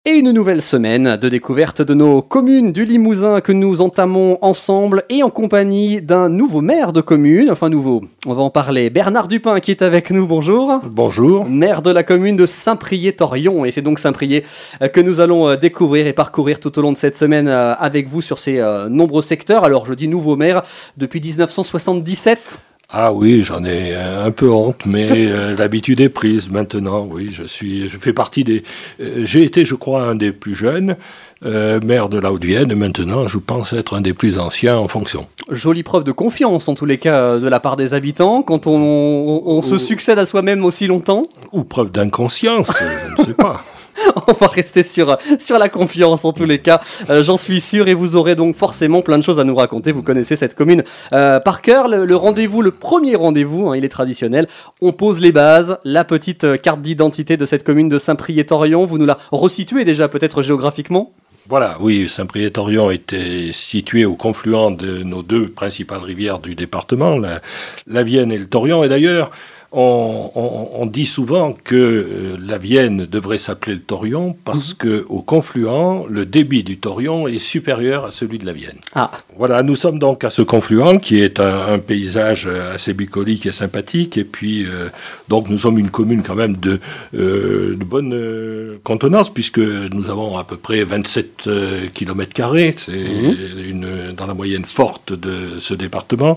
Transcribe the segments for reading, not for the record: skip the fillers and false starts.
Et une nouvelle semaine de découverte de nos communes du Limousin que nous entamons ensemble et en compagnie d'un nouveau maire de commune, enfin nouveau, on va en parler, Bernard Dupin qui est avec nous, bonjour. Bonjour. Maire de la commune de Saint-Priest-Thorion, et c'est donc Saint-Priest que nous allons découvrir et parcourir tout au long de cette semaine avec vous sur ces nombreux secteurs. Alors je dis nouveau maire depuis 1977. Ah oui, j'en ai un peu honte, mais l'habitude est prise maintenant. Oui, je fais partie des. J'ai été, je crois, un des plus jeunes maire de la Haute-Vienne, et maintenant, je pense être un des plus anciens en fonction. Jolie preuve de confiance, en tous les cas, de la part des habitants, quand on se succède à soi-même aussi longtemps. Ou preuve d'inconscience, je ne sais pas. On va rester sur la confiance en tous les cas, j'en suis sûr, et vous aurez donc forcément plein de choses à nous raconter. Vous connaissez cette commune par cœur. Le rendez-vous, le premier rendez-vous, il est traditionnel. On pose les bases, la petite carte d'identité de cette commune de Saint-Priest-Thorion. Vous nous la resituez déjà peut-être géographiquement ? Voilà, oui, Saint-Priest-Thorion était situé au confluent de nos deux principales rivières du département, la Vienne et le Thorion. Et d'ailleurs, on dit souvent que la Vienne devrait s'appeler le Thorion parce que au confluent, le débit du Thorion est supérieur à celui de la Vienne. Ah. Voilà, nous sommes donc à ce confluent qui est un paysage assez bucolique et sympathique. Et puis, donc, nous sommes une commune quand même de bonne contenance puisque nous avons à peu près 27 km². C'est dans la moyenne forte de ce département.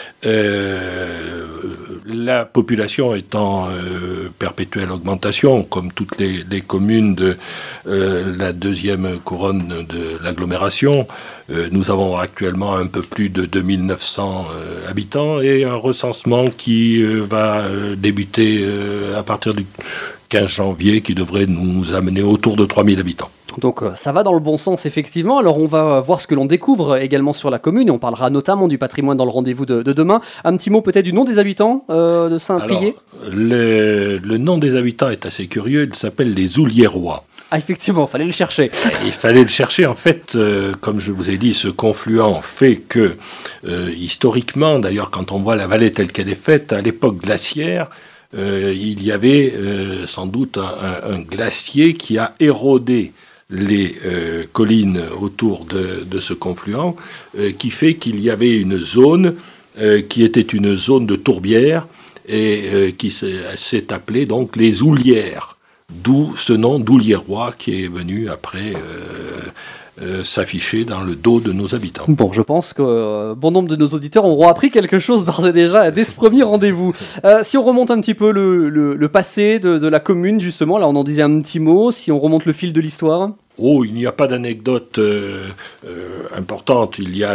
La population est en perpétuelle augmentation, comme toutes les communes de la deuxième couronne de l'agglomération. Nous avons actuellement un peu plus de 2900 habitants et un recensement qui va débuter à partir du 15 janvier, qui devrait nous amener autour de 3000 habitants. Donc ça va dans le bon sens effectivement. Alors on va voir ce que l'on découvre également sur la commune et on parlera notamment du patrimoine dans le rendez-vous de demain. Un petit mot peut-être du nom des habitants de Saint-Priest. Le nom des habitants est assez curieux, il s'appelle les Ouliérois. Ah effectivement, il fallait le chercher. Il fallait le chercher. En fait, comme je vous ai dit, ce confluent fait que, historiquement, d'ailleurs quand on voit la vallée telle qu'elle est faite, à l'époque glaciaire, il y avait sans doute un glacier qui a érodé les collines autour de ce confluent, qui fait qu'il y avait une zone qui était une zone de tourbière et qui s'est appelée donc les Oulières, d'où ce nom d'Ouliérois qui est venu après s'afficher dans le dos de nos habitants. Bon, je pense que bon nombre de nos auditeurs auront appris quelque chose d'ores et déjà dès ce premier rendez-vous. Si on remonte un petit peu le passé de la commune, justement, là on en disait un petit mot, si on remonte le fil de l'histoire. Oh, il n'y a pas d'anecdote importante. Il y a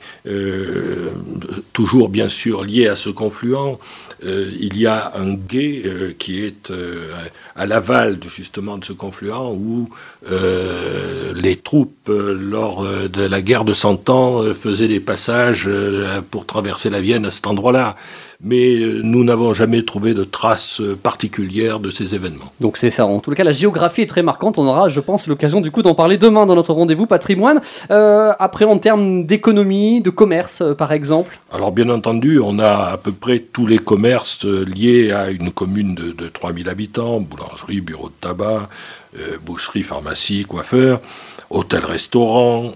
toujours bien sûr lié à ce confluent. Il y a un gué qui est à l'aval justement de ce confluent où les troupes lors de la guerre de 100 ans faisaient des passages pour traverser la Vienne à cet endroit-là. Mais nous n'avons jamais trouvé de traces particulières de ces événements. Donc c'est ça, en tout cas la géographie est très marquante, on aura je pense l'occasion du coup d'en parler demain dans notre rendez-vous patrimoine. Après en termes d'économie, de commerce par exemple. Alors bien entendu, on a à peu près tous les commerces liés à une commune de 3000 habitants, boulangerie, bureau de tabac, boucherie, pharmacie, coiffeur, hôtel-restaurant,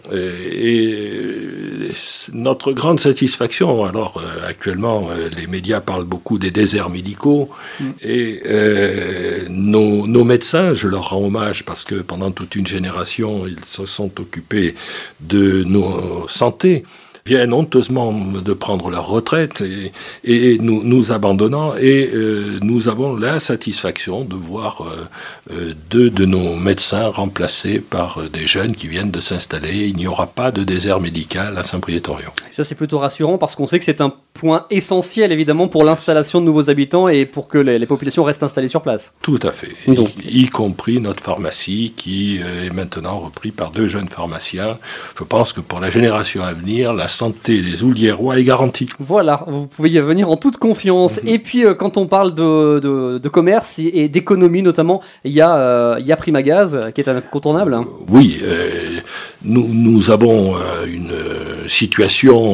et notre grande satisfaction, alors actuellement les médias parlent beaucoup des déserts médicaux, et nos médecins, je leur rends hommage parce que pendant toute une génération ils se sont occupés de nos santé, viennent honteusement de prendre leur retraite et nous abandonnant, et nous avons la satisfaction de voir deux de nos médecins remplacés par des jeunes qui viennent de s'installer. Il n'y aura pas de désert médical à Saint-Priest-Thorion. Ça c'est plutôt rassurant parce qu'on sait que c'est un point essentiel évidemment pour l'installation de nouveaux habitants et pour que les populations restent installées sur place. Tout à fait, donc, y compris notre pharmacie qui est maintenant reprise par deux jeunes pharmaciens. Je pense que pour la génération à venir, la santé des Ouliérois est garantie. Voilà, vous pouvez y venir en toute confiance. Et puis quand on parle de commerce et d'économie notamment, il y a Primagaz qui est incontournable. Oui, nous avons une situation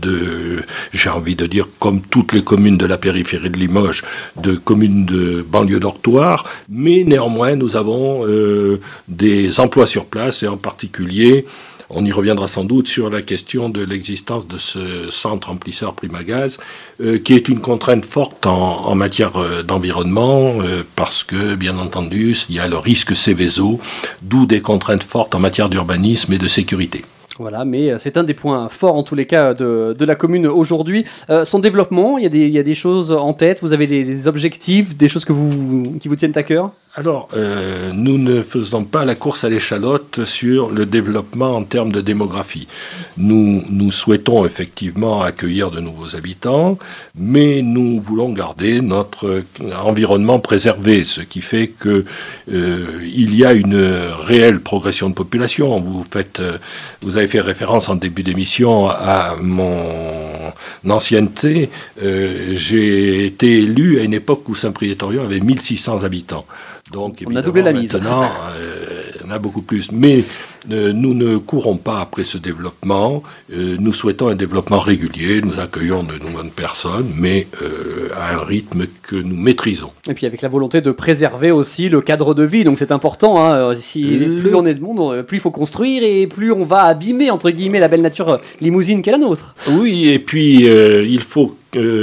j'ai envie de dire, comme toutes les communes de la périphérie de Limoges, de communes de banlieue dortoir, mais néanmoins, nous avons des emplois sur place, et en particulier, on y reviendra sans doute sur la question de l'existence de ce centre remplisseur Primagaz, qui est une contrainte forte en matière d'environnement, parce que, bien entendu, il y a le risque Céveso, d'où des contraintes fortes en matière d'urbanisme et de sécurité. Voilà, mais c'est un des points forts en tous les cas de la commune aujourd'hui. Son développement, il y a des choses en tête, vous avez des objectifs, des choses qui vous tiennent à cœur ? Alors, nous ne faisons pas la course à l'échalote sur le développement en termes de démographie. Nous souhaitons effectivement accueillir de nouveaux habitants, mais nous voulons garder notre environnement préservé, ce qui fait que il y a une réelle progression de population. Vous avez fait référence en début d'émission à mon ancienneté. J'ai été élu à une époque où Saint-Priest-Torrion avait 1600 habitants. Donc, on a doublé la mise. Maintenant, on a beaucoup plus. Mais nous ne courons pas après ce développement. Nous souhaitons un développement régulier. Nous accueillons de nouvelles personnes, mais à un rythme que nous maîtrisons. Et puis avec la volonté de préserver aussi le cadre de vie. Donc c'est important. Plus on est de monde, plus il faut construire et plus on va abîmer, entre guillemets, la belle nature limousine qu'est la nôtre. Oui, et puis il faut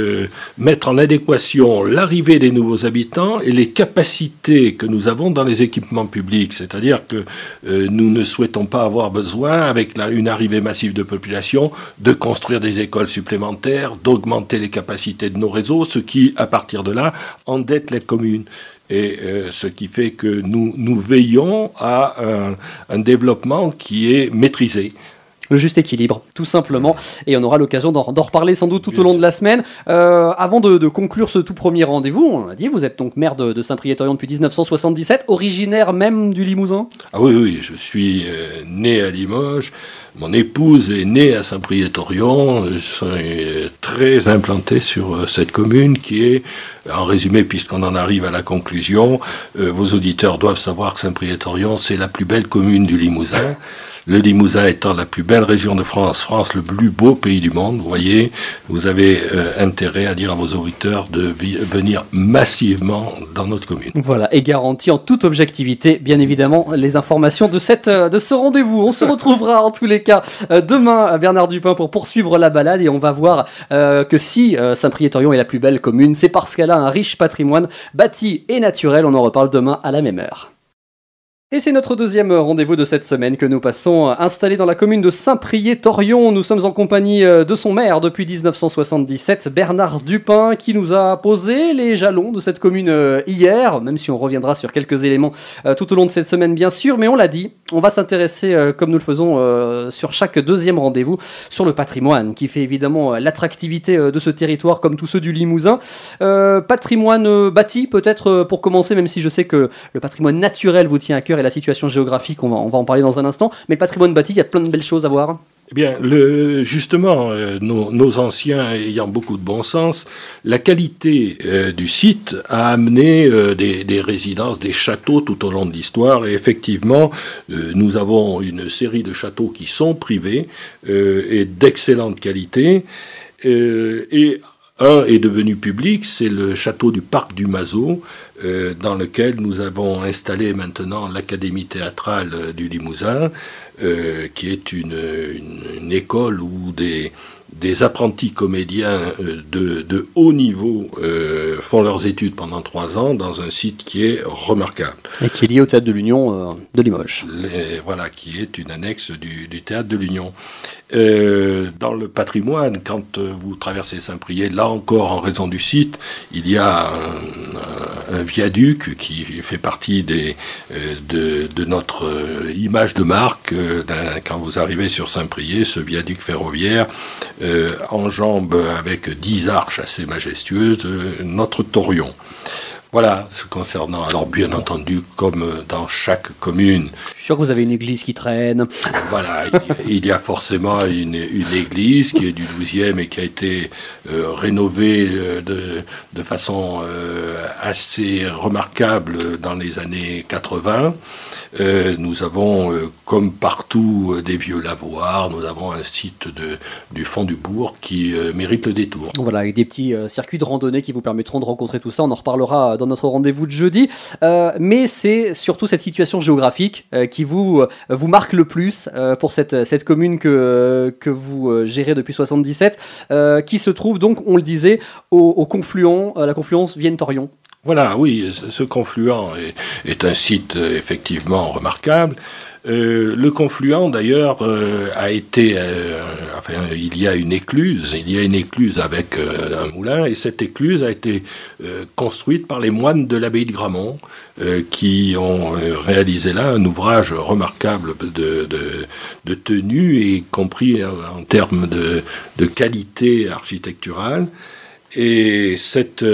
mettre en adéquation l'arrivée des nouveaux habitants et les capacités que nous avons dans les équipements publics. C'est-à-dire que nous ne souhaitons pas avoir besoin, avec une arrivée massive de population, de construire des écoles supplémentaires, d'augmenter les capacités de nos réseaux, ce qui, à partir de là, endette les communes. Et ce qui fait que nous veillons à un développement qui est maîtrisé. Le juste équilibre, tout simplement. Et on aura l'occasion d'en reparler sans doute tout au long de la semaine. Avant de conclure ce tout premier rendez-vous, on l'a dit, vous êtes donc maire de Saint-Priest-Torrion depuis 1977, originaire même du Limousin ? Ah oui, je suis né à Limoges. Mon épouse est née à Saint-Priest-Torrion. Je suis très implanté sur cette commune qui est, en résumé, puisqu'on en arrive à la conclusion, vos auditeurs doivent savoir que Saint-Priest-Torrion, c'est la plus belle commune du Limousin. Le Limousin étant la plus belle région de France, le plus beau pays du monde, vous voyez, vous avez intérêt à dire à vos auditeurs de venir massivement dans notre commune. Voilà, et garantie en toute objectivité, bien évidemment, les informations de ce rendez-vous. On se retrouvera en tous les cas demain à Bernard Dupin pour poursuivre la balade et on va voir que si Saint-Priest-Torrion est la plus belle commune, c'est parce qu'elle a un riche patrimoine bâti et naturel. On en reparle demain à la même heure. Et c'est notre deuxième rendez-vous de cette semaine que nous passons installé dans la commune de Saint-Priest-Torrion. Nous sommes en compagnie de son maire depuis 1977, Bernard Dupin, qui nous a posé les jalons de cette commune hier, même si on reviendra sur quelques éléments tout au long de cette semaine bien sûr. Mais on l'a dit, on va s'intéresser, comme nous le faisons sur chaque deuxième rendez-vous, sur le patrimoine, qui fait évidemment l'attractivité de ce territoire comme tous ceux du Limousin. Patrimoine bâti peut-être pour commencer, même si je sais que le patrimoine naturel vous tient à cœur et la situation géographique, on va en parler dans un instant, mais le patrimoine bâti, il y a plein de belles choses à voir. Eh bien, justement, nos anciens ayant beaucoup de bon sens, la qualité du site a amené des résidences, des châteaux tout au long de l'histoire, et effectivement, nous avons une série de châteaux qui sont privés et d'excellente qualité, et un est devenu public, c'est le château du Parc du Mazo, dans lequel nous avons installé maintenant l'Académie théâtrale du Limousin, qui est une école où des apprentis comédiens de haut niveau font leurs études pendant 3 ans dans un site qui est remarquable. Et qui est lié au Théâtre de l'Union de Limoges. Voilà, qui est une annexe du Théâtre de l'Union. Dans le patrimoine, quand vous traversez Saint-Priest, là encore en raison du site, il y a un viaduc qui fait partie de notre image de marque. Quand vous arrivez sur Saint-Priest, ce viaduc ferroviaire enjambe avec 10 arches assez majestueuses notre Torrion. Voilà, ce concernant. Alors, bien entendu, comme dans chaque commune. Je suis sûr que vous avez une église qui traîne. Voilà, il y a forcément une église qui est du XIIe et qui a été rénovée de façon assez remarquable dans les années 80. Nous avons, comme partout, des vieux lavoirs. Nous avons un site du fond du bourg qui mérite le détour. Voilà, avec des petits circuits de randonnée qui vous permettront de rencontrer tout ça. On en reparlera dans notre rendez-vous de jeudi. Mais c'est surtout cette situation géographique qui vous marque le plus pour cette commune que vous gérez depuis 77, qui se trouve donc, on le disait, au confluent, la confluence Vienne-Thorion. Voilà, oui, ce confluent est un site effectivement remarquable. Le confluent, d'ailleurs, a été... il y a une écluse avec un moulin, et cette écluse a été construite par les moines de l'abbaye de Gramont, qui ont réalisé là un ouvrage remarquable de tenue, y compris en termes de qualité architecturale. Et cette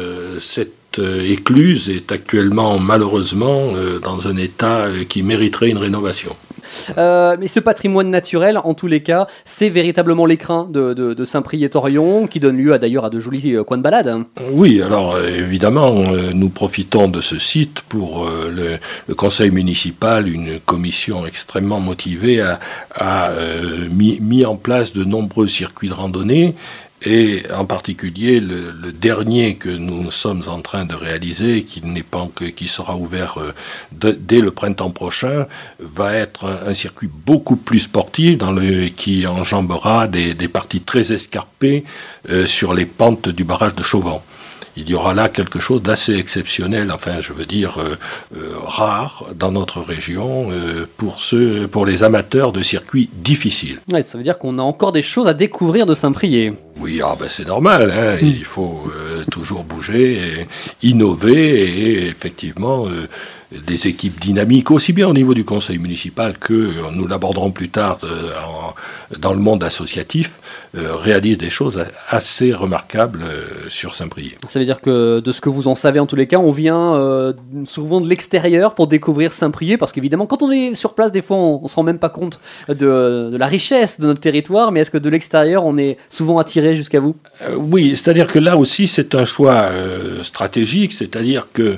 écluse est actuellement malheureusement dans un état qui mériterait une rénovation. Mais ce patrimoine naturel, en tous les cas, c'est véritablement l'écrin de Saint-Priest-et-Thorion, qui donne lieu d'ailleurs à de jolis coins de balade. Oui, alors évidemment, nous profitons de ce site pour le conseil municipal. Une commission extrêmement motivée a mis en place de nombreux circuits de randonnée. Et en particulier, le dernier que nous sommes en train de réaliser, qui sera ouvert dès le printemps prochain, va être un circuit beaucoup plus sportif, qui enjambera des parties très escarpées sur les pentes du barrage de Chauvant. Il y aura là quelque chose d'assez exceptionnel, rare dans notre région pour les amateurs de circuits difficiles. Ouais, ça veut dire qu'on a encore des choses à découvrir de Saint-Priest. Oui, c'est normal, hein. Il faut toujours bouger, et innover, et effectivement des équipes dynamiques, aussi bien au niveau du conseil municipal que, nous l'aborderons plus tard, dans le monde associatif, réalisent des choses assez remarquables sur Saint-Priest. Ça veut dire que, de ce que vous en savez en tous les cas, on vient souvent de l'extérieur pour découvrir Saint-Priest, parce qu'évidemment, quand on est sur place, des fois, on ne se rend même pas compte de la richesse de notre territoire, mais est-ce que de l'extérieur, on est souvent attiré jusqu'à vous ? Oui, c'est-à-dire que là aussi, c'est un choix stratégique, c'est-à-dire que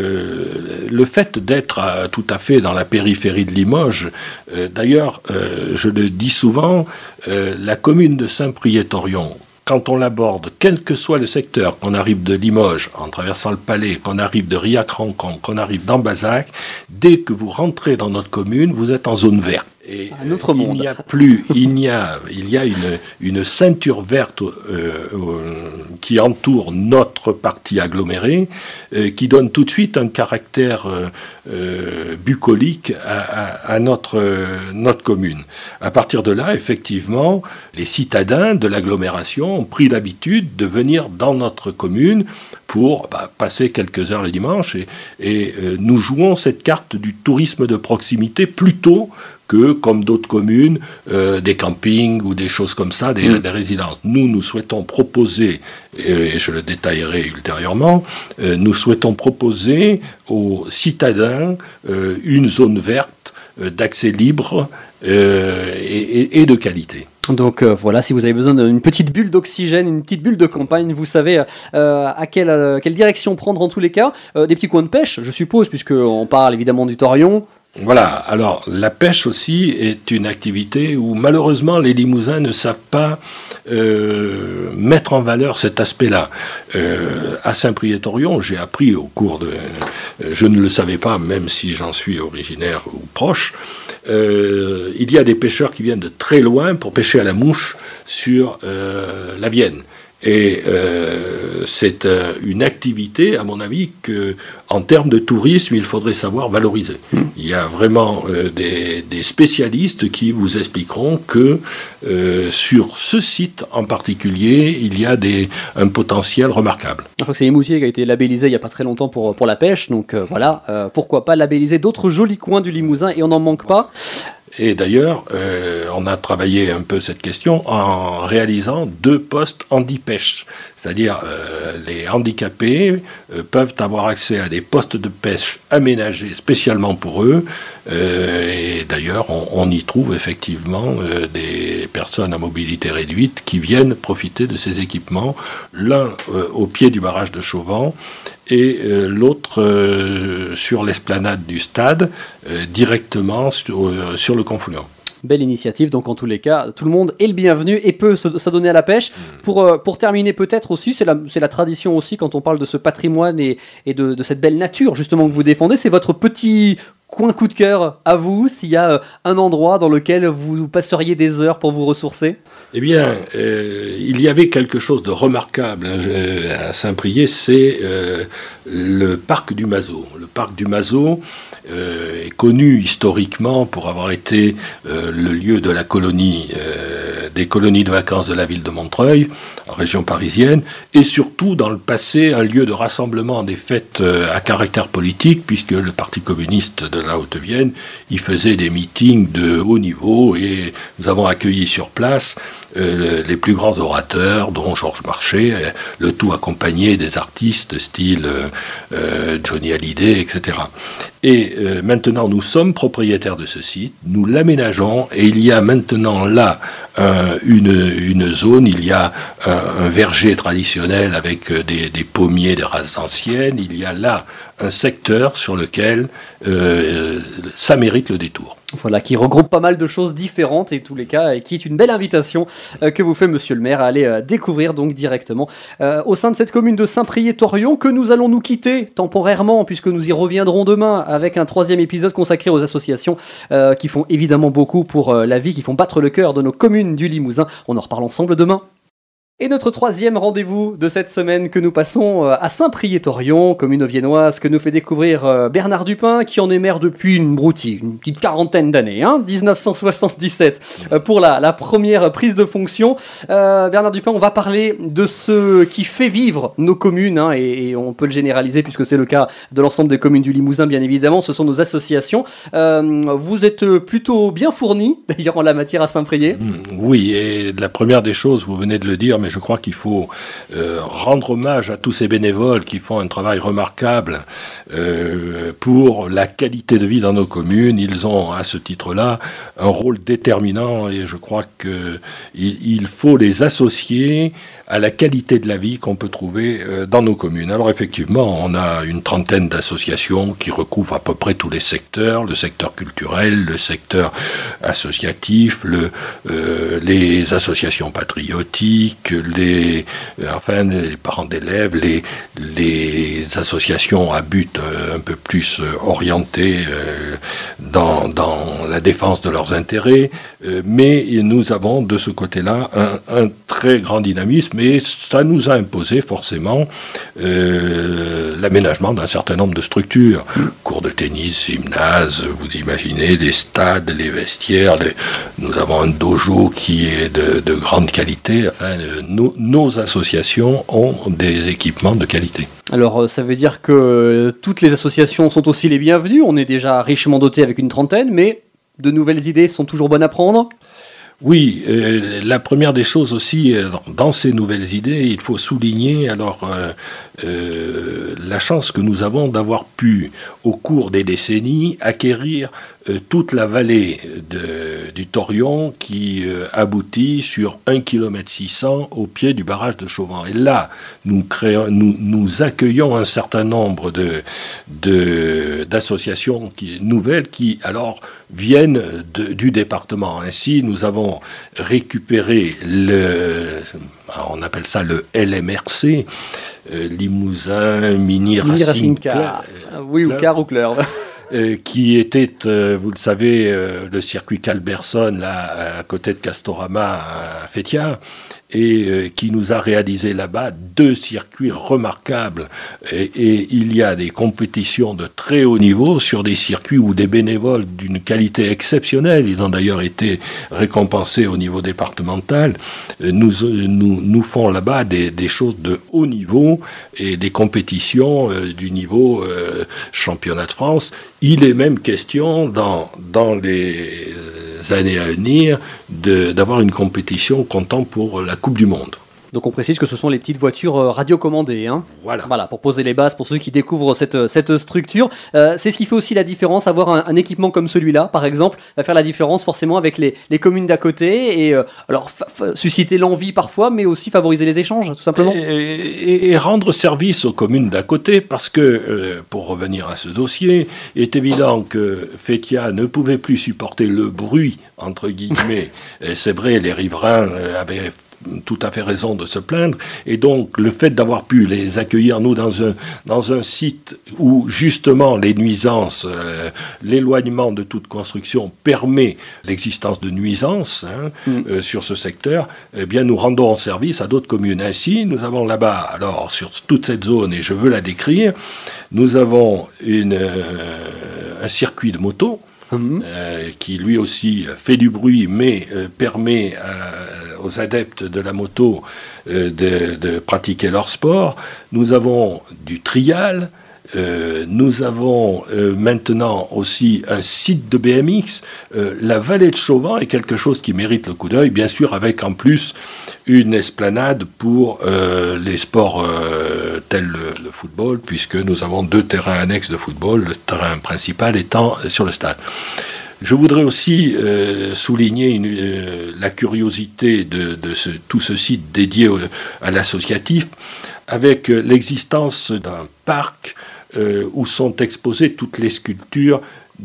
le fait d'être tout à fait dans la périphérie de Limoges, d'ailleurs, je le dis souvent, la commune de Saint-Priest-et-Thorion, quand on l'aborde, quel que soit le secteur, qu'on arrive de Limoges, en traversant le Palais, qu'on arrive de Riac-Rancon, qu'on arrive d'Ambazac, dès que vous rentrez dans notre commune, vous êtes en zone verte. Et un autre monde. Il y a une ceinture verte qui entoure notre partie agglomérée, qui donne tout de suite un caractère bucolique à notre commune. À partir de là, effectivement, les citadins de l'agglomération ont pris l'habitude de venir dans notre commune pour passer quelques heures le dimanche, et nous jouons cette carte du tourisme de proximité plutôt que, comme d'autres communes, des campings ou des choses comme ça, des résidences. Nous souhaitons proposer, et je le détaillerai ultérieurement, nous souhaitons proposer aux citadins une zone verte d'accès libre et de qualité. Donc voilà, si vous avez besoin d'une petite bulle d'oxygène, une petite bulle de campagne, vous savez à quelle direction prendre en tous les cas. Des petits coins de pêche, je suppose, puisqu'on parle évidemment du Thorion. Voilà, alors la pêche aussi est une activité où malheureusement les Limousins ne savent pas mettre en valeur cet aspect-là. À Saint-Priest-et-Thorion, j'ai appris au cours de... je ne le savais pas, même si j'en suis originaire ou proche, il y a des pêcheurs qui viennent de très loin pour pêcher à la mouche sur la Vienne. Et c'est une activité, à mon avis, que, en termes de tourisme, il faudrait savoir valoriser. Il y a vraiment des spécialistes qui vous expliqueront que sur ce site en particulier, il y a un potentiel remarquable. Je crois que c'est Émoutier qui a été labellisé il n'y a pas très longtemps pour la pêche, donc voilà, pourquoi pas labelliser d'autres jolis coins du Limousin, et on n'en manque pas. Et d'ailleurs, on a travaillé un peu cette question en réalisant 2 postes handi-pêche. C'est-à-dire, les handicapés peuvent avoir accès à des postes de pêche aménagés spécialement pour eux. Et d'ailleurs, on y trouve effectivement des personnes à mobilité réduite qui viennent profiter de ces équipements, l'un au pied du barrage de Chauvant et l'autre sur l'esplanade du stade, directement sur le confluent. Belle initiative, donc en tous les cas, tout le monde est le bienvenu et peut s'adonner à la pêche. Pour terminer peut-être aussi, c'est la tradition aussi quand on parle de ce patrimoine et de cette belle nature justement que vous défendez, c'est votre petit coin coup de cœur à vous, s'il y a un endroit dans lequel vous passeriez des heures pour vous ressourcer. Eh bien, il y avait quelque chose de remarquable à Saint-Priest, c'est le parc du Mazo. Le parc du Mazo est connu historiquement pour avoir été le lieu de la colonie, des colonies de vacances de la ville de Montreuil, en région parisienne, et surtout dans le passé un lieu de rassemblement des fêtes à caractère politique, puisque le Parti communiste de la Haute-Vienne y faisait des meetings de haut niveau, et nous avons accueilli sur place les plus grands orateurs, dont Georges Marchais, le tout accompagné des artistes style Johnny Hallyday, etc. Et maintenant, nous sommes propriétaires de ce site, nous l'aménageons, et il y a maintenant là une zone, il y a un verger traditionnel avec des pommiers, des races anciennes, il y a là un secteur sur lequel ça mérite le détour. Voilà, qui regroupe pas mal de choses différentes et tous les cas, et qui est une belle invitation que vous fait Monsieur le maire à aller découvrir donc directement au sein de cette commune de Saint-Priest-Thorion, que nous allons nous quitter temporairement puisque nous y reviendrons demain avec un 3e épisode consacré aux associations qui font évidemment beaucoup pour la vie, qui font battre le cœur de nos communes du Limousin. On en reparle ensemble demain. Et notre 3e rendez-vous de cette semaine que nous passons à Saint-Priest-Thorion, commune viennoise que nous fait découvrir Bernard Dupin, qui en est maire depuis une petite quarantaine d'années, 1977, pour la première prise de fonction. Bernard Dupin, on va parler de ce qui fait vivre nos communes, et on peut le généraliser puisque c'est le cas de l'ensemble des communes du Limousin, bien évidemment, ce sont nos associations. Vous êtes plutôt bien fournis, d'ailleurs, en la matière à Saint-Priest. Oui, et la première des choses, vous venez de le dire, mais je crois qu'il faut rendre hommage à tous ces bénévoles qui font un travail remarquable pour la qualité de vie dans nos communes. Ils ont à ce titre-là un rôle déterminant et je crois qu'il faut les associer à la qualité de la vie qu'on peut trouver dans nos communes. Alors effectivement, on a une trentaine d'associations qui recouvrent à peu près tous les secteurs, le secteur culturel, le secteur associatif, les associations patriotiques, les parents d'élèves, les associations à but un peu plus orientées dans la défense de leurs intérêts, mais nous avons de ce côté-là un très grand dynamisme et ça nous a imposé forcément l'aménagement d'un certain nombre de structures, cours de tennis, gymnase, vous imaginez, des stades, les vestiaires, nous avons un dojo qui est de grande qualité. Enfin, nos associations ont des équipements de qualité. Alors ça veut dire que toutes les associations sont aussi les bienvenues, on est déjà richement doté avec une trentaine, mais de nouvelles idées sont toujours bonnes à prendre ? Oui, la première des choses aussi, dans ces nouvelles idées, il faut souligner la chance que nous avons d'avoir pu, au cours des décennies, acquérir toute la vallée du Thorion qui aboutit sur 1,6 km au pied du barrage de Chauvin. Et là, nous accueillons un certain nombre d'associations nouvelles qui, alors, viennent du département. Ainsi, nous avons récupéré on appelle ça le LMRC, Limousin Mini Racing Club. Oui, ou Car ou Club. Qui était, vous le savez, le circuit Calberson, là, à côté de Castorama, à Fétiard, et qui nous a réalisé là-bas 2 circuits remarquables. Et il y a des compétitions de très haut niveau sur des circuits où des bénévoles d'une qualité exceptionnelle, ils ont d'ailleurs été récompensés au niveau départemental, nous font là-bas des choses de haut niveau et des compétitions du niveau championnat de France. Il est même question dans les années à venir d'avoir une compétition comptant pour la Coupe du Monde. Donc on précise que ce sont les petites voitures radiocommandées, hein. Voilà, pour poser les bases pour ceux qui découvrent cette structure. C'est ce qui fait aussi la différence, avoir un équipement comme celui-là, par exemple, va faire la différence forcément avec les communes d'à côté, et alors susciter l'envie parfois, mais aussi favoriser les échanges, tout simplement. Et rendre service aux communes d'à côté, parce que, pour revenir à ce dossier, il est évident que Feytiat ne pouvait plus supporter le bruit, entre guillemets. Et c'est vrai, les riverains avaient tout à fait raison de se plaindre, et donc le fait d'avoir pu les accueillir, nous, dans un site où justement les nuisances, l'éloignement de toute construction permet l'existence de nuisances sur ce secteur, eh bien nous rendons service à d'autres communes. Ainsi, nous avons là-bas, alors sur toute cette zone, et je veux la décrire, nous avons un circuit de moto, qui lui aussi fait du bruit, mais permet aux adeptes de la moto de pratiquer leur sport. Nous avons du trial, nous avons maintenant aussi un site de BMX. La vallée de Chauvin est quelque chose qui mérite le coup d'œil, bien sûr, avec en plus une esplanade pour les sports tels le football, puisque nous avons 2 terrains annexes de football, le terrain principal étant sur le stade. Je voudrais aussi souligner la curiosité de tout ce site dédié à l'associatif, avec l'existence d'un parc où sont exposées toutes les sculptures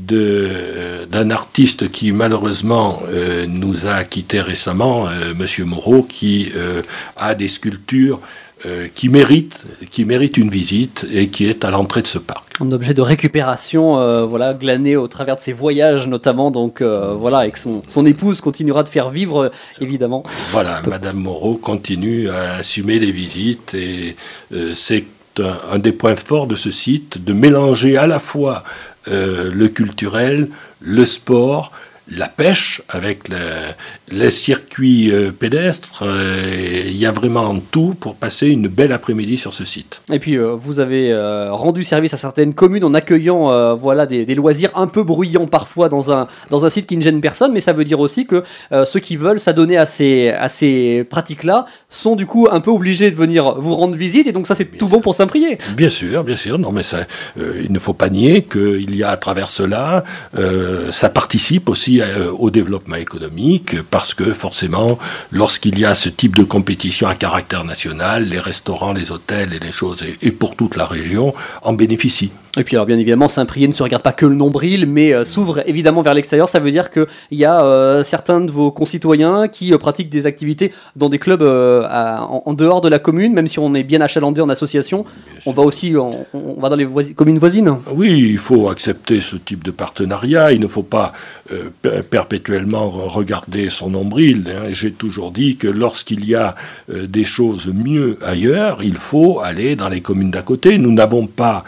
d'un artiste qui malheureusement nous a quittés récemment, Monsieur Moreau, qui a des sculptures qui mérite une visite et qui est à l'entrée de ce parc. Un objet de récupération, glané au travers de ses voyages notamment, donc et que son épouse continuera de faire vivre, évidemment. Voilà, Madame Moreau continue à assumer les visites, et c'est un des points forts de ce site, de mélanger à la fois le culturel, le sport, la pêche avec les circuits pédestres. Il y a vraiment tout pour passer une belle après-midi sur ce site. Et puis vous avez rendu service à certaines communes en accueillant des loisirs un peu bruyants parfois dans un site qui ne gêne personne, mais ça veut dire aussi que ceux qui veulent s'adonner à ces pratiques-là sont du coup un peu obligés de venir vous rendre visite, et donc ça c'est bien tout sûr. Bon pour Saint-Priest. Bien sûr, non mais ça, il ne faut pas nier qu'il y a à travers cela, ça participe aussi au développement économique, parce que forcément, lorsqu'il y a ce type de compétition à caractère national, les restaurants, les hôtels et les choses, et pour toute la région, en bénéficient. Et puis alors bien évidemment, Saint-Priest ne se regarde pas que le nombril, mais s'ouvre évidemment vers l'extérieur. Ça veut dire qu'il y a certains de vos concitoyens qui pratiquent des activités dans des clubs en dehors de la commune, même si on est bien achalandé en association. On va aussi on va dans les communes voisines. Oui, il faut accepter ce type de partenariat. Il ne faut pas perpétuellement regarder son nombril. J'ai toujours dit que lorsqu'il y a des choses mieux ailleurs, il faut aller dans les communes d'à côté. Nous n'avons pas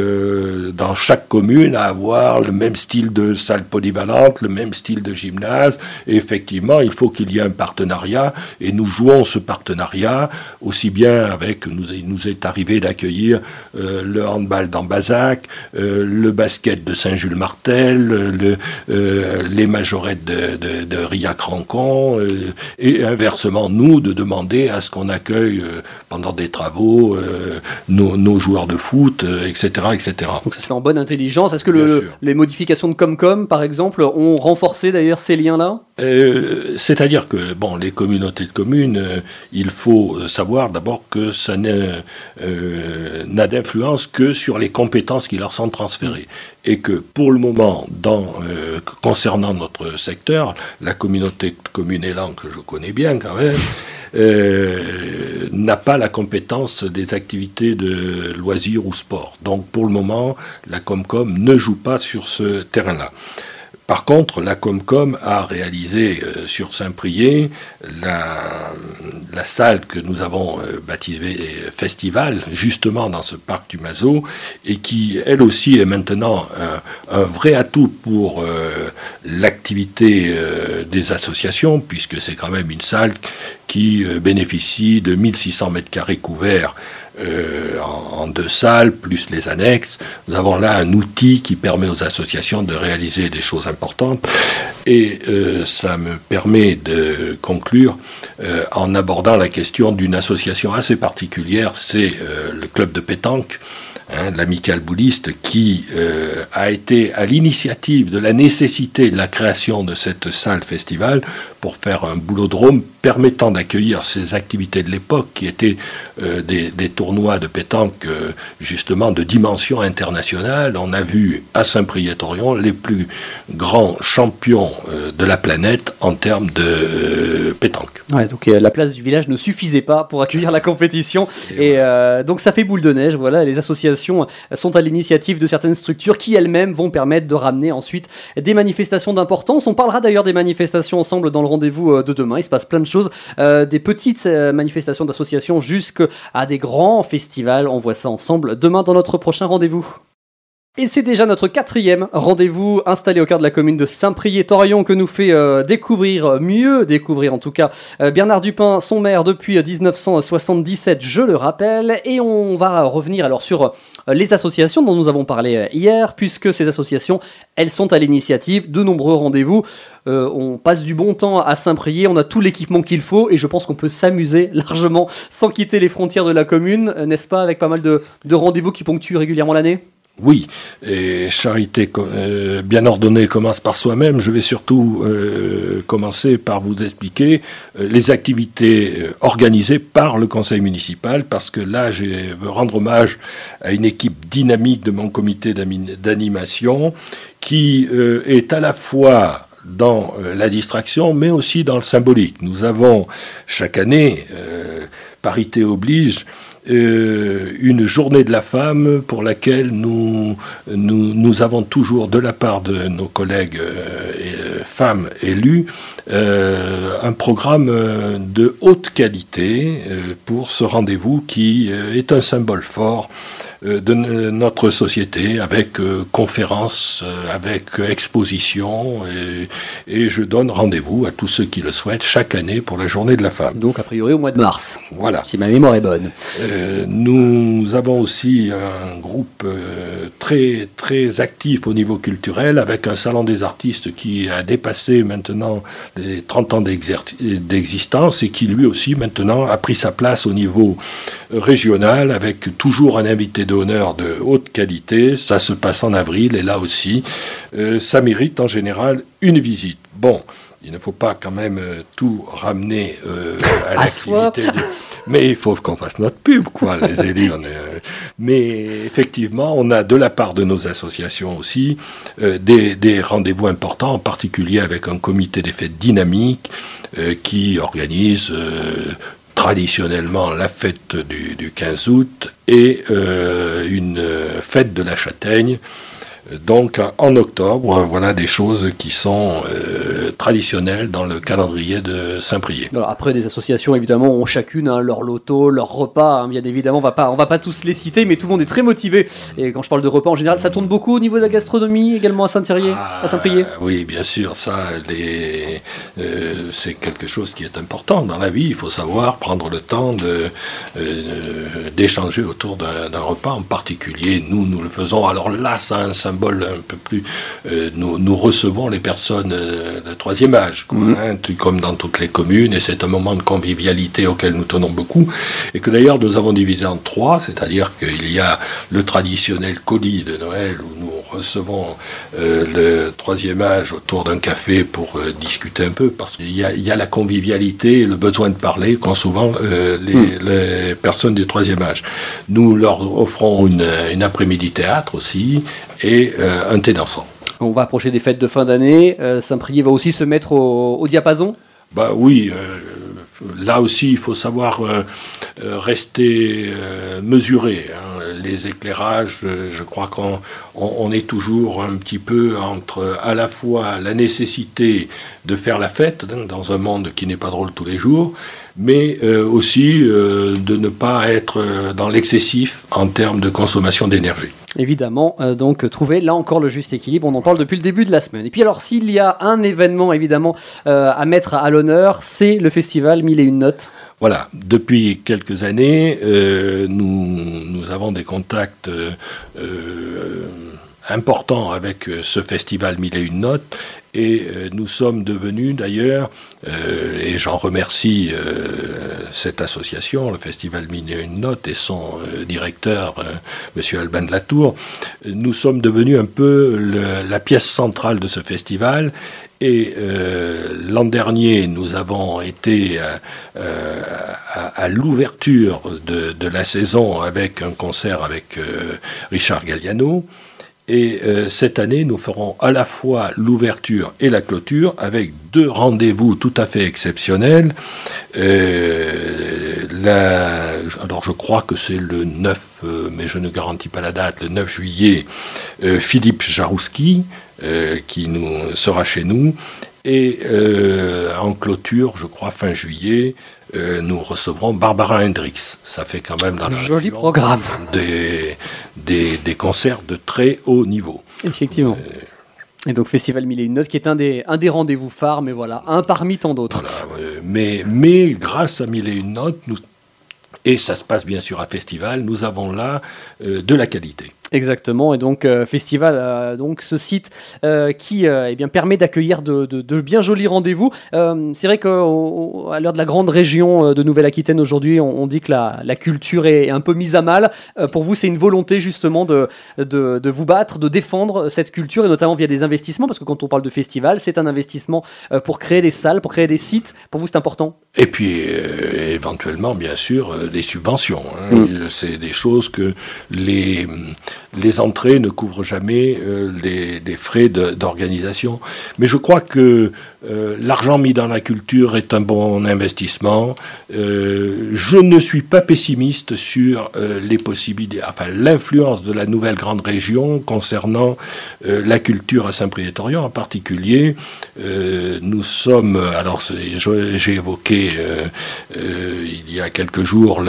dans chaque commune à avoir le même style de salle polyvalente, le même style de gymnase. Et effectivement, il faut qu'il y ait un partenariat, et nous jouons ce partenariat aussi bien avec, il nous est arrivé d'accueillir le handball d'Ambazac, le basket de Saint-Jules-Martel, les majorettes de Riac-Rancon, et inversement, nous, de demander à ce qu'on accueille pendant des travaux nos joueurs de foot, etc., etc. Donc ça se fait en bonne intelligence. Est-ce que les modifications de Comcom, par exemple, ont renforcé d'ailleurs ces liens-là ? C'est-à-dire que, les communautés de communes, il faut savoir d'abord que ça n'a d'influence que sur les compétences qui leur sont transférées. Et que pour le moment, concernant notre secteur, la communauté de communes Élan, que je connais bien quand même, n'a pas la compétence des activités de loisirs ou sport. Donc pour le moment, la Comcom ne joue pas sur ce terrain-là. Par contre, la Comcom a réalisé sur Saint-Priest la salle que nous avons baptisée Festival, justement dans ce parc du Mazo, et qui, elle aussi, est maintenant un vrai atout pour l'activité des associations, puisque c'est quand même une salle qui bénéficie de 1600 mètres carrés couverts en 2 salles, plus les annexes. Nous avons là un outil qui permet aux associations de réaliser des choses importantes. Et ça me permet de conclure en abordant la question d'une association assez particulière, c'est le club de pétanque, l'amicale bouliste, qui a été à l'initiative de la nécessité de la création de cette salle festival pour faire un boulodrome permettant d'accueillir ces activités de l'époque qui étaient des tournois de pétanque justement de dimension internationale. On a vu à Saint-Priest-Orion les plus grands champions de la planète en termes de pétanque. Ouais, donc la place du village ne suffisait pas pour accueillir la compétition et donc ça fait boule de neige. Voilà, les associations sont à l'initiative de certaines structures qui elles-mêmes vont permettre de ramener ensuite des manifestations d'importance. On parlera d'ailleurs des manifestations ensemble dans le rendez-vous de demain. Il se passe plein de choses, des petites manifestations d'associations jusqu'à des grands festivals. On voit ça ensemble demain dans notre prochain rendez-vous. Et c'est déjà notre 4e rendez-vous installé au cœur de la commune de Saint-Priest-Orion que nous fait mieux découvrir en tout cas Bernard Dupin, son maire depuis 1977, je le rappelle. Et on va revenir alors sur les associations dont nous avons parlé hier, puisque ces associations, elles sont à l'initiative de nombreux rendez-vous. On passe du bon temps à Saint-Priest, on a tout l'équipement qu'il faut et je pense qu'on peut s'amuser largement sans quitter les frontières de la commune, n'est-ce pas, avec pas mal de rendez-vous qui ponctuent régulièrement l'année ? Oui, et charité bien ordonnée commence par soi-même. Je vais surtout commencer par vous expliquer les activités organisées par le conseil municipal, parce que là, je veux rendre hommage à une équipe dynamique de mon comité d'animation qui est à la fois dans la distraction, mais aussi dans le symbolique. Nous avons chaque année, parité oblige, une journée de la femme pour laquelle nous avons toujours, de la part de nos collègues femmes élues, un programme de haute qualité pour ce rendez-vous qui est un symbole fort de notre société, avec conférences, avec expositions, et je donne rendez-vous à tous ceux qui le souhaitent chaque année pour la journée de la femme. Donc a priori au mois de mars, voilà. Si ma mémoire est bonne. Nous avons aussi un groupe très, très actif au niveau culturel, avec un salon des artistes qui a dépassé maintenant les 30 ans d'existence et qui lui aussi maintenant a pris sa place au niveau régional, avec toujours un invité d'honneur de haute qualité. Ça se passe en avril et là aussi, ça mérite en général une visite. Bon, il ne faut pas quand même tout ramener à l'activité. Mais il faut qu'on fasse notre pub, quoi, les élus. Mais effectivement, on a de la part de nos associations aussi des rendez-vous importants, en particulier avec un comité des fêtes dynamique qui organise traditionnellement la fête du 15 août et une fête de la châtaigne. Donc en octobre, voilà des choses qui sont traditionnelles dans le calendrier de Saint-Priest. Alors après, des associations évidemment ont chacune leur loto, leur repas, bien évidemment, on va pas tous les citer, mais tout le monde est très motivé. Et quand je parle de repas en général, ça tourne beaucoup au niveau de la gastronomie également à Saint-Thierry, à Saint-Priest. Oui, bien sûr, ça, c'est quelque chose qui est important dans la vie. Il faut savoir prendre le temps d'échanger autour d'un repas, en particulier nous le faisons. Alors là, ça a un symbole un peu plus. Nous recevons les personnes de troisième âge, comme dans toutes les communes, et c'est un moment de convivialité auquel nous tenons beaucoup, et que d'ailleurs nous avons divisé en 3, c'est-à-dire qu'il y a le traditionnel colis de Noël, où nous recevons le troisième âge autour d'un café pour discuter un peu, parce qu'il y a la convivialité et le besoin de parler qu'ont souvent les personnes du troisième âge. Nous leur offrons une après-midi théâtre aussi, et un thé dansant. On va approcher des fêtes de fin d'année. Saint-Priest va aussi se mettre au diapason ? Bah oui, là aussi il faut savoir rester mesuré. Les éclairages, je crois qu'on est toujours un petit peu entre à la fois la nécessité de faire la fête dans un monde qui n'est pas drôle tous les jours, mais aussi de ne pas être dans l'excessif en termes de consommation d'énergie. Évidemment, donc trouver là encore le juste équilibre, on en parle depuis le début de la semaine. Et puis alors s'il y a un événement évidemment à mettre à l'honneur, c'est le festival 1001 Notes. Voilà, depuis quelques années, nous avons des contacts importants avec ce festival 1001 Notes. Et nous sommes devenus d'ailleurs, et j'en remercie cette association, le Festival 1001 Notes et son directeur, M. Alban de la Tour, nous sommes devenus un peu la pièce centrale de ce festival. Et l'an dernier, nous avons été à l'ouverture de la saison avec un concert avec Richard Galliano. Et cette année, nous ferons à la fois l'ouverture et la clôture avec 2 rendez-vous tout à fait exceptionnels. Alors je crois que c'est le 9, mais je ne garantis pas la date, le 9 juillet, Philippe Jarouski qui sera chez nous. Et en clôture, je crois fin juillet, nous recevrons Barbara Hendricks. Ça fait quand même dans la joli programme. Des concerts de très haut niveau. Effectivement. Et donc Festival 1001 Notes qui est un des rendez-vous phares, mais voilà, un parmi tant d'autres. Voilà, mais grâce à 1001 Notes, et ça se passe bien sûr à festival, nous avons là de la qualité. Exactement, et donc festival, donc ce site qui eh bien, permet d'accueillir de bien jolis rendez-vous. C'est vrai qu'à l'heure de la grande région de Nouvelle-Aquitaine aujourd'hui, on dit que la culture est un peu mise à mal. Pour vous, c'est une volonté justement de vous battre, de défendre cette culture, et notamment via des investissements, parce que quand on parle de festival, c'est un investissement pour créer des salles, pour créer des sites. Pour vous, c'est important ? Et puis, éventuellement, bien sûr, des subventions. C'est des choses que les entrées ne couvrent jamais les frais d'organisation. Mais je crois que l'argent mis dans la culture est un bon investissement. Je ne suis pas pessimiste sur les possibilités, enfin l'influence de la nouvelle grande région concernant la culture à Saint-Priest-Torrion en particulier. Nous sommes, alors j'ai évoqué il y a quelques jours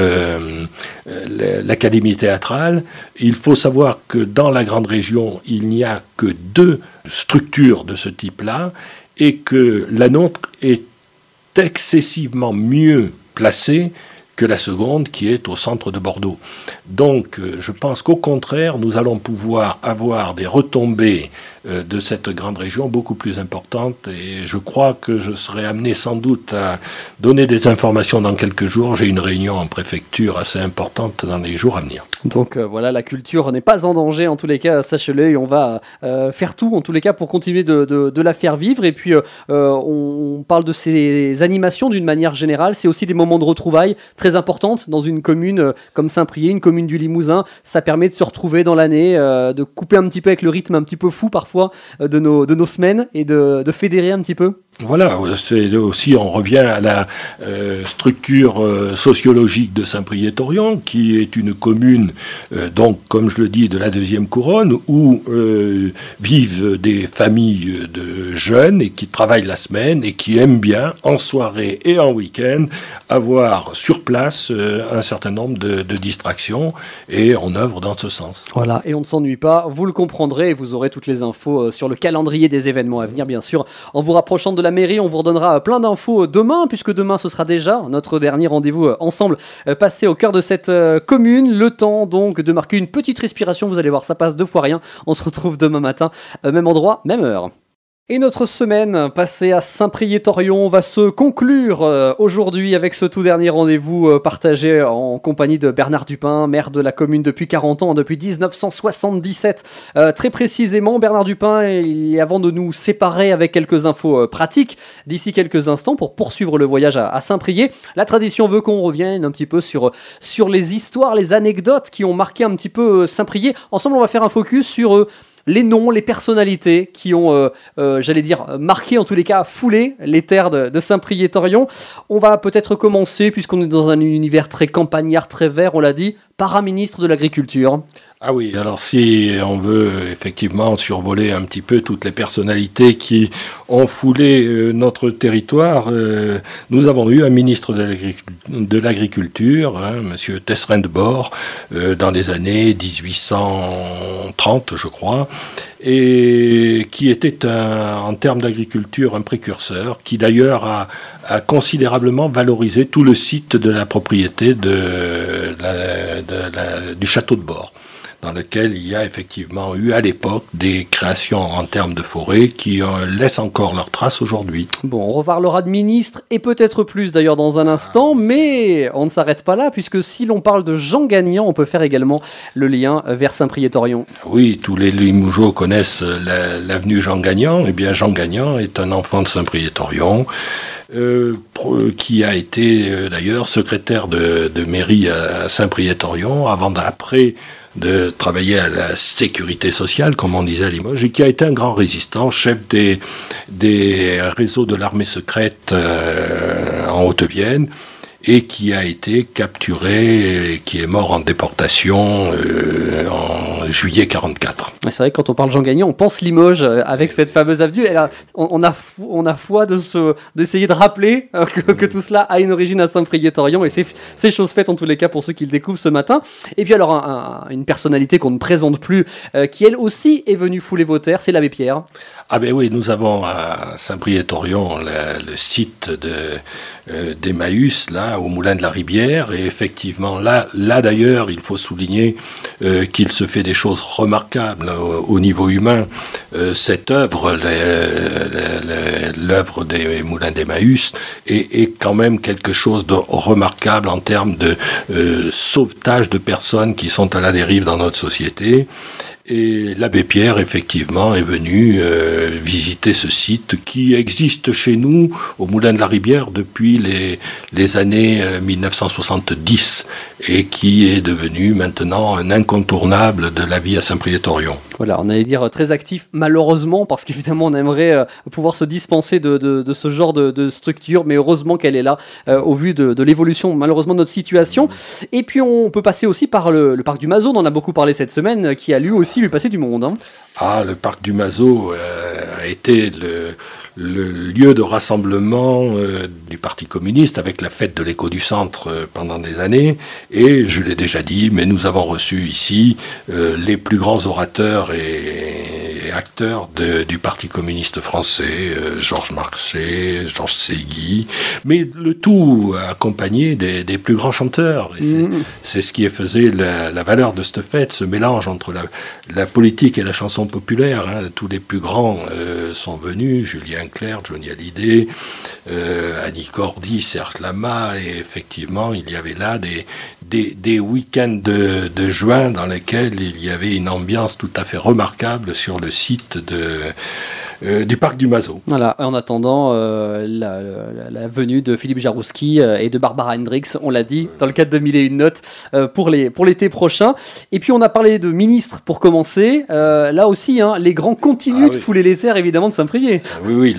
l'Académie théâtrale. Il faut savoir que dans la grande région, il n'y a que 2 structures de ce type-là, et que la nôtre est excessivement mieux placée que la seconde qui est au centre de Bordeaux. Donc je pense qu'au contraire, nous allons pouvoir avoir des retombées de cette grande région beaucoup plus importantes, et je crois que je serai amené sans doute à donner des informations dans quelques jours. J'ai une réunion en préfecture assez importante dans les jours à venir. Donc voilà, la culture n'est pas en danger en tous les cas, sachez-le, et on va faire tout en tous les cas pour continuer de la faire vivre. Et puis on parle de ces animations d'une manière générale, c'est aussi des moments de retrouvailles très importantes dans une commune comme Saint-Priest, une commune du Limousin. Ça permet de se retrouver dans l'année, de couper un petit peu avec le rythme un petit peu fou parfois de nos semaines, et de fédérer un petit peu. Voilà, c'est aussi, on revient à la structure sociologique de Saint-Priest-Torrion, qui est une commune, donc comme je le dis, de la deuxième couronne, où vivent des familles de jeunes et qui travaillent la semaine et qui aiment bien, en soirée et en week-end, avoir sur place un certain nombre de distractions, et on œuvre dans ce sens. Voilà, et on ne s'ennuie pas, vous le comprendrez, et vous aurez toutes les infos sur le calendrier des événements à venir, bien sûr, en vous rapprochant de la mairie. On vous redonnera plein d'infos demain, puisque demain ce sera déjà notre dernier rendez-vous ensemble, passé au cœur de cette commune. Le temps donc de marquer une petite respiration, vous allez voir, ça passe 2 fois rien. On se retrouve demain matin, même endroit, même heure. Et notre semaine passée à Saint-Priest-Torrion va se conclure aujourd'hui avec ce tout dernier rendez-vous partagé en compagnie de Bernard Dupin, maire de la commune depuis 40 ans, depuis 1977. Très précisément, Bernard Dupin, et avant de nous séparer avec quelques infos pratiques, d'ici quelques instants pour poursuivre le voyage à Saint-Priest, la tradition veut qu'on revienne un petit peu sur les histoires, les anecdotes qui ont marqué un petit peu Saint-Priest. Ensemble, on va faire un focus sur les noms, les personnalités qui ont, j'allais dire, marqué, en tous les cas, foulé les terres de Saint-Priest-Torrion. On va peut-être commencer, puisqu'on est dans un univers très campagnard, très vert, on l'a dit, par un ministre de l'Agriculture. Ah oui, alors si on veut effectivement survoler un petit peu toutes les personnalités qui ont foulé notre territoire, nous avons eu un ministre de l'Agriculture, Monsieur Tesserendbord, dans les années 1830, je crois, et qui était en termes d'agriculture un précurseur, qui d'ailleurs a considérablement valorisé tout le site de la propriété du château de Bord, dans lequel il y a effectivement eu à l'époque des créations en termes de forêt qui laissent encore leurs traces aujourd'hui. Bon, on reparlera de ministres et peut-être plus d'ailleurs dans un instant, mais on ne s'arrête pas là puisque si l'on parle de Jean Gagnan, on peut faire également le lien vers Saint-Priest-Torrion. Oui, tous les Limougeaux connaissent l'avenue Jean Gagnan. Eh bien, Jean Gagnan est un enfant de Saint-Priest-Torrion. Qui a été d'ailleurs secrétaire de mairie à Saint-Priest-Torrion après de travailler à la sécurité sociale, comme on disait à Limoges, et qui a été un grand résistant, chef des réseaux de l'armée secrète en Haute-Vienne, et qui a été capturé et qui est mort en déportation en juillet 1944. C'est vrai que quand on parle Jean Gagnan, on pense Limoges avec cette fameuse avenue. Et là, on a foi d'essayer de rappeler que tout cela a une origine à Saint-Priest-Torrion, et c'est chose faite en tous les cas pour ceux qui le découvrent ce matin. Et puis alors une personnalité qu'on ne présente plus, qui elle aussi est venue fouler vos terres, c'est l'abbé Pierre. Ah ben oui, nous avons à Saint-Priest-Torrion le site d'Emmaüs, là, au Moulin de la Ribière, et effectivement, là d'ailleurs, il faut souligner qu'il se fait des choses remarquables au niveau humain. Cette œuvre, l'œuvre des Moulins d'Emmaüs, est quand même quelque chose de remarquable en termes de sauvetage de personnes qui sont à la dérive dans notre société. Et l'abbé Pierre, effectivement, est venu visiter ce site qui existe chez nous, au Moulin de la Ribière, depuis les années 1970 et qui est devenu maintenant un incontournable de la vie à Saint-Priest-Torrion. Voilà, on allait dire très actif, malheureusement, parce qu'évidemment, on aimerait pouvoir se dispenser de ce genre de structure, mais heureusement qu'elle est là, au vu de l'évolution, malheureusement, de notre situation. Et puis, on peut passer aussi par le parc du Mazo, on en a beaucoup parlé cette semaine, qui a lui aussi lui passé du monde. Hein. Ah, le parc du Mazo a été le lieu de rassemblement du Parti communiste avec la fête de l'écho du centre pendant des années. Et je l'ai déjà dit, mais nous avons reçu ici les plus grands orateurs et acteurs du Parti communiste français, Georges Marchais, Georges Ségui, mais le tout accompagné des plus grands chanteurs. Et c'est ce qui faisait la valeur de cette fête, ce mélange entre la politique et la chanson populaire. Hein. Tous les plus grands sont venus, Julien Clerc, Johnny Hallyday, Annie Cordy, Serge Lama, et effectivement il y avait là des week-ends de juin dans lesquels il y avait une ambiance tout à fait remarquable sur le site du parc du Mazo. Voilà, en attendant la venue de Philippe Jarouski et de Barbara Hendricks, on l'a dit, dans le cadre de 1001 notes pour l'été prochain. Et puis on a parlé de ministres pour commencer. Là aussi, hein, les grands continuent de fouler les terres, évidemment, de Saint-Priest. Oui,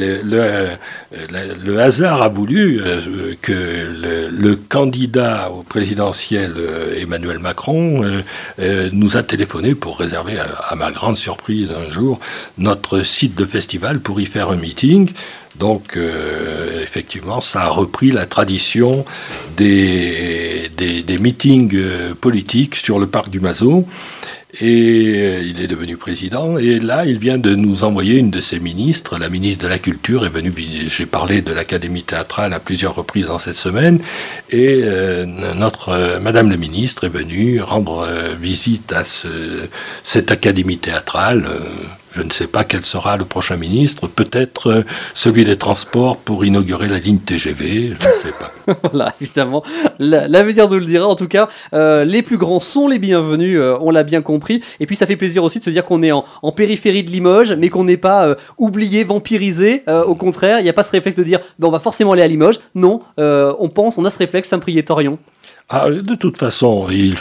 le hasard a voulu que le candidat au présidentiel Emmanuel Macron nous a téléphoné pour réserver, à ma grande surprise un jour, notre site de festival pour y faire un meeting. Donc, effectivement, ça a repris la tradition des meetings politiques sur le parc du Mazo. Et il est devenu président. Et là, il vient de nous envoyer une de ses ministres. La ministre de la Culture est venue. J'ai parlé de l'Académie théâtrale à plusieurs reprises dans cette semaine. Et Madame la ministre est venue rendre visite à cette Académie théâtrale. Je ne sais pas quel sera le prochain ministre, peut-être celui des Transports pour inaugurer la ligne TGV, je ne sais pas. Voilà, évidemment, l'avenir nous le dira. En tout cas, les plus grands sont les bienvenus, on l'a bien compris. Et puis ça fait plaisir aussi de se dire qu'on est en périphérie de Limoges, mais qu'on n'est pas oublié, vampirisé. Au contraire, il n'y a pas ce réflexe de dire on va forcément aller à Limoges. Non, on a ce réflexe Saint-Priest-Torrion. Ah, de toute façon, il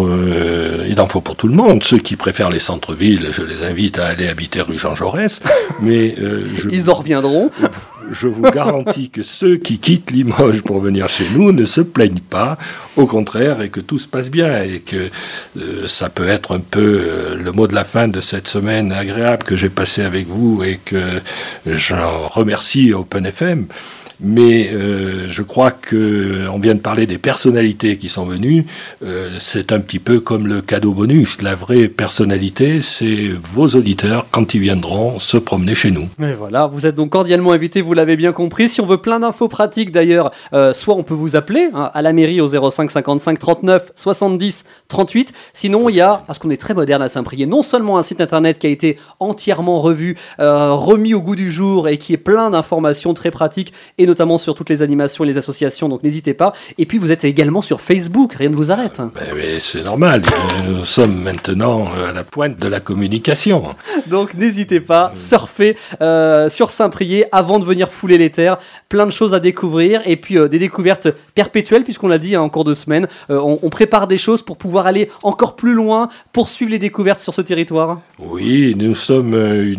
en faut pour tout le monde. Ceux qui préfèrent les centres-villes, je les invite à aller habiter rue Jean Jaurès. Mais ils en reviendront. Je vous garantis que ceux qui quittent Limoges pour venir chez nous ne se plaignent pas, au contraire, et que tout se passe bien, et que ça peut être un peu le mot de la fin de cette semaine agréable que j'ai passée avec vous et que j'en remercie Open FM. Mais je crois qu'on vient de parler des personnalités qui sont venues. C'est un petit peu comme le cadeau bonus. La vraie personnalité, c'est vos auditeurs quand ils viendront se promener chez nous. Et voilà, vous êtes donc cordialement invités, vous l'avez bien compris. Si on veut plein d'infos pratiques d'ailleurs, soit on peut vous appeler à la mairie au 05 55 39 70 38. Sinon, il y a, parce qu'on est très moderne à Saint-Priest, non seulement un site internet qui a été entièrement revu, remis au goût du jour et qui est plein d'informations très pratiques et notamment sur toutes les animations et les associations, donc n'hésitez pas. Et puis vous êtes également sur Facebook, rien ne vous arrête. Mais c'est normal, nous sommes maintenant à la pointe de la communication. Donc n'hésitez pas, surfez sur Saint-Priest avant de venir fouler les terres. Plein de choses à découvrir et puis des découvertes perpétuelles, puisqu'on l'a dit en cours de semaine. On prépare des choses pour pouvoir aller encore plus loin, poursuivre les découvertes sur ce territoire. Oui, nous sommes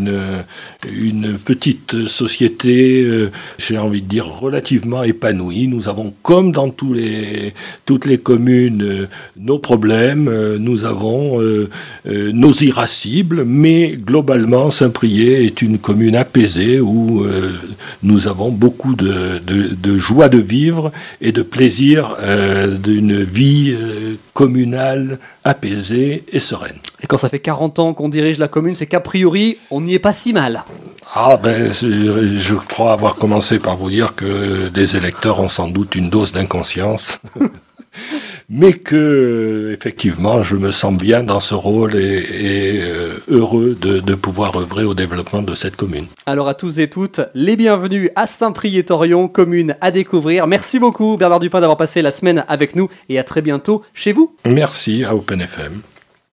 une petite société, j'ai envie de dire, relativement épanouie. Nous avons, comme dans toutes les communes, nos problèmes, nous avons nos irascibles, mais globalement, Saint-Priest est une commune apaisée où nous avons beaucoup de joie de vivre et de plaisir d'une vie communale apaisée et sereine. Et quand ça fait 40 ans qu'on dirige la commune, c'est qu'a priori, on n'y est pas si mal. Ah ben, je crois avoir commencé par vous dire que les électeurs ont sans doute une dose d'inconscience. Mais que, effectivement, je me sens bien dans ce rôle et heureux de pouvoir œuvrer au développement de cette commune. Alors à tous et toutes, les bienvenus à Saint-Priest-et-Thorion, commune à découvrir. Merci beaucoup Bernard Dupin d'avoir passé la semaine avec nous et à très bientôt chez vous. Merci à Open FM.